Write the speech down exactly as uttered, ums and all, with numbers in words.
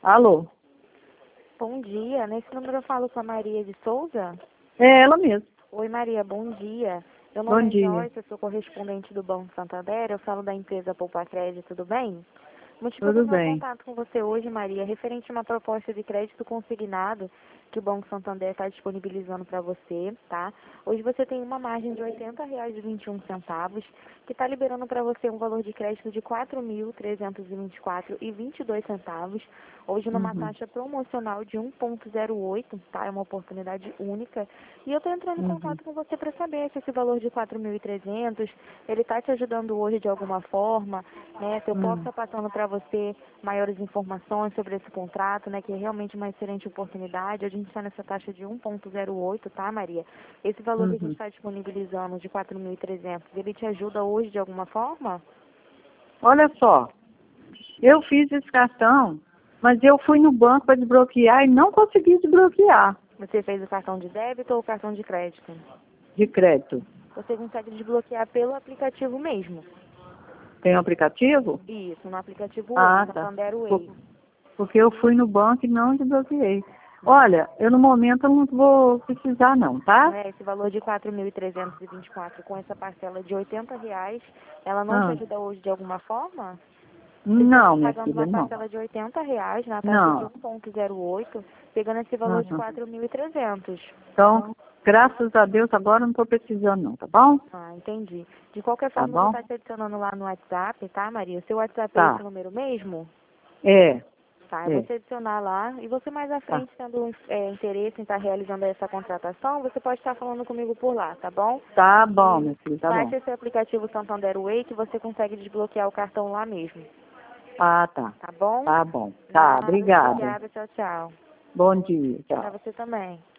Alô? Bom dia, nesse número eu falo com a Maria de Souza. É ela mesmo. Oi Maria, bom dia. Meu Bom nome é dia. Joyce, eu sou correspondente do Banco Santander, eu falo da empresa Poupa Crédito, tudo bem? O motivo do Tudo meu bem. contato com você hoje, Maria, é referente a uma proposta de crédito consignado que o Banco Santander está disponibilizando para você, tá? Hoje você tem uma margem de oitenta reais e vinte e um centavos, que está liberando para você um valor de crédito de quatro mil trezentos e vinte e quatro reais e vinte e dois centavos, hoje numa Uhum. taxa promocional de um ponto zero oito, tá? É uma oportunidade única. E eu estou entrando em Uhum. contato com você para saber se esse valor de quatro mil e trezentos, ele está te ajudando hoje de alguma forma, né? Se eu posso Uhum. estar passando para você maiores informações sobre esse contrato, né? Que é realmente uma excelente oportunidade. A gente está nessa taxa de um ponto zero oito, tá, Maria? Esse valor que a gente Uhum. está disponibilizando de quatro mil e trezentos, ele te ajuda hoje de alguma forma? Olha só, eu fiz esse cartão, mas eu fui no banco para desbloquear e não consegui desbloquear Você fez o cartão de débito ou o cartão de crédito? de crédito. Você consegue desbloquear pelo aplicativo mesmo. Tem um aplicativo? Isso, no aplicativo Way, Ah, tá. Santander Por- Way. Porque eu fui no banco e não desbloqueei. Olha, eu no momento eu não vou precisar não, tá? Né, esse valor de quatro mil trezentos e vinte e quatro com essa parcela de oitenta reais, ela não te Ah, ajuda hoje de alguma forma? Você já não, está minha pagando filha, uma não. parcela de oitenta reais na taxa de um Não. ponto zero oito, pegando esse valor de Uhum. quatro mil e trezentos. Então, graças a Deus, agora eu não estou precisando não, tá bom? Ah, entendi. De qualquer Tá forma, eu vou bom? estar te adicionando lá no WhatsApp, tá, Maria? O seu WhatsApp é esse Tá. número mesmo? É, Tá, eu vou é, te adicionar lá. E você mais à tá. frente, tendo é, interesse em estar realizando essa contratação, você pode estar falando comigo por lá, tá bom? Tá bom, E meu filho, tá bom. baixe esse aplicativo Santander Way que você consegue desbloquear o cartão lá mesmo, Ah, tá. tá bom? Tá bom. Tá, Nada, obrigada. obrigada, tchau, tchau. Bom dia, tchau. Pra você também.